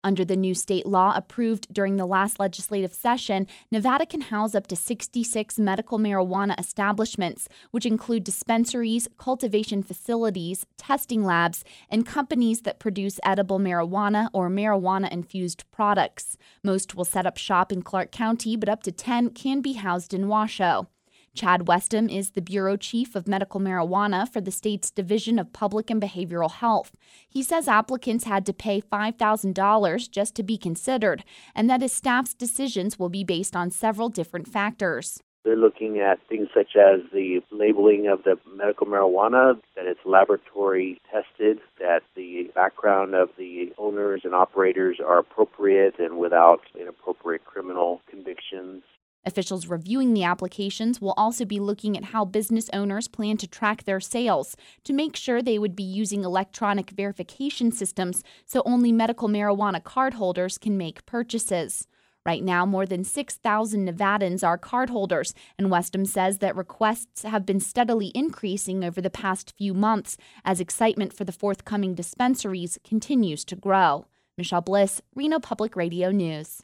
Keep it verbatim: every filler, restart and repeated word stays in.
Under the new state law approved during the last legislative session, Nevada can house up to sixty-six medical marijuana establishments, which include dispensaries, cultivation facilities, testing labs, and companies that produce edible marijuana or marijuana-infused products. Most will set up shop in Clark County, but up to ten can be housed in Washoe. Chad Westham is the bureau chief of medical marijuana for the state's Division of Public and Behavioral Health. He says applicants had to pay five thousand dollars just to be considered, and that his staff's decisions will be based on several different factors. They're looking at things such as the labeling of the medical marijuana, that it's laboratory tested, that the background of the owners and operators are appropriate and without inappropriate criminal convictions. Officials reviewing the applications will also be looking at how business owners plan to track their sales to make sure they would be using electronic verification systems so only medical marijuana cardholders can make purchases. Right now, more than six thousand Nevadans are cardholders, and Westham says that requests have been steadily increasing over the past few months as excitement for the forthcoming dispensaries continues to grow. Michelle Bliss, Reno Public Radio News.